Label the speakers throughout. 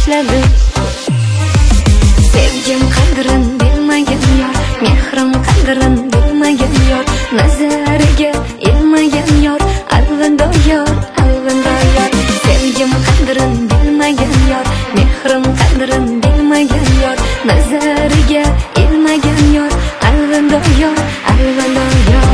Speaker 1: tashladi. Sevgim qadrin bilmagan yor, mehrim qadrin bilmagan yor, nazariga ilmagan yor, alvindo yor, alvindo yor. Sevgim qadrin bilmagan yor, mehrim qadrin bilmagan yor, nazariga ilmagan yor, alvindo yor, alvindo yor.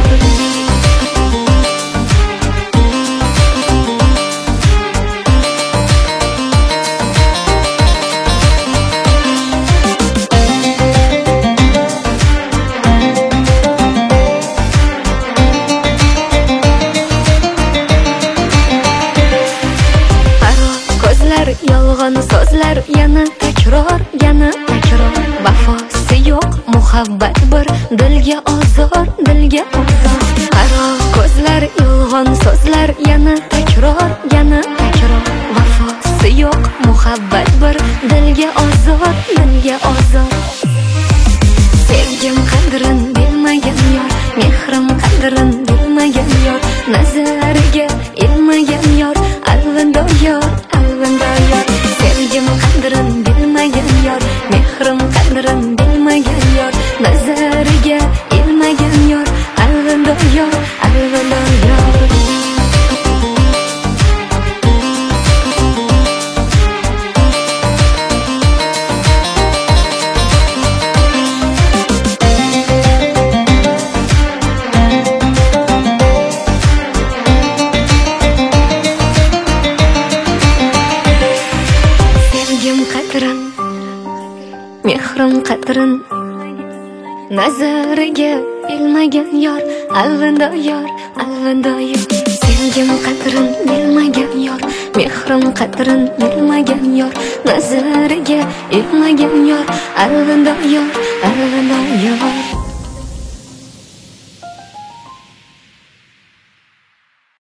Speaker 1: Yolg'on so'zlar yana takror, yana takror. Vafosi yo'q muhabbat bir, dilga ozor, dilga ozor. Qaro ko'zlar, yolg'on so'zlar yana takror, yana takror. Vafosi yo'q muhabbat bir, dilga ozor, dilga ozor. Sevgim qadrin bilmagan yor, mehrim qadrin bilmagan yor, nazariga ilmagan yor, alvindo yor, alvindo yor. Sevgim qadrin bilmagan yor, mehrim qadrin bilmagan yor, nazariga ilmagan yor, alvindo yor, alvindo yor. Mehrim qadrin nazariga ilmagan yor, alvindo yor, alvindo yor. Sevgim qadrin bilmagan yor, mehrim qadrin bilmagan yor, nazariga ilmagan yor, alvindo yor, alvindo yor.